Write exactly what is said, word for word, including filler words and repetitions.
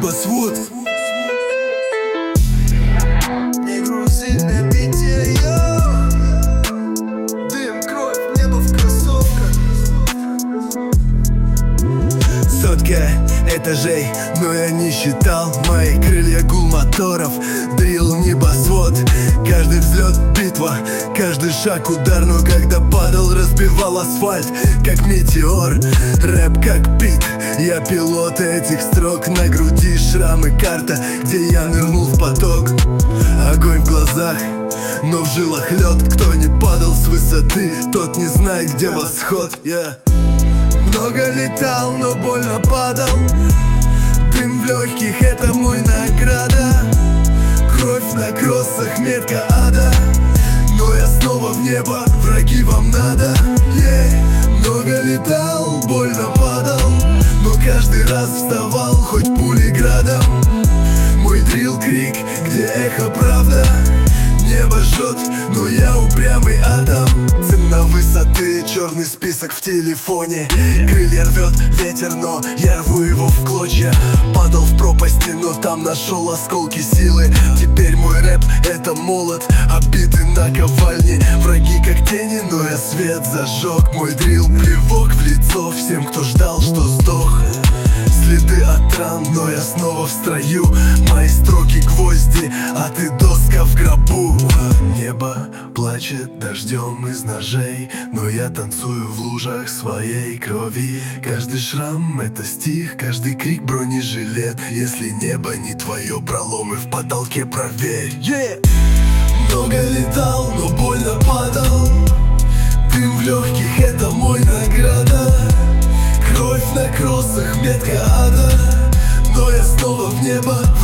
небосвод. Не грузи на бите, йо. Дым, кровь, небо в кроссовках. Сотка этажей, но я не считал. Мои крылья гул моторов, дрил небосвод. Каждый взлет битва, каждый шаг удар. Но когда падал, разбивал асфальт, как метеор. Рэп как бит, я пилот этих строк. На груди шрамы, карта, где я нырнул в поток. Огонь в глазах, но в жилах лед. Кто не падал с высоты, тот не знает, где восход. yeah. Много летал, но больно падал. Дым в легких, это мой награда. Кровь на кроссах, метка ада. Но я снова в небо, враги вам надо. yeah. Много летал, больно падал, но каждый раз вставал, хоть пули градом. Мой дрил крик, где эхо правда. Небо жжет, но я упрямый атом. Цена высоты, черный список в телефоне. Крылья рвет ветер, но я рву его в клочья. Падал в пропасти, но там нашел осколки силы. Теперь мой рэп это молот, обиты на ковальне. Враги как тени, но я свет зажег. Мой дрил плевок в лицо всем, кто ждал, что сдох. Следы от ран, но я снова в строю. Мои строки гвозди, а ты доска в гробу. Небо плачет дождем из ножей, но я танцую в лужах своей крови. Каждый шрам это стих, каждый крик бронежилет. Если небо не твое, проломы в потолке проверь. yeah! Много летал, но больно падал. Дым в легких, это мой награда. Кровь на кроссах, метка ада. Но я снова в небо,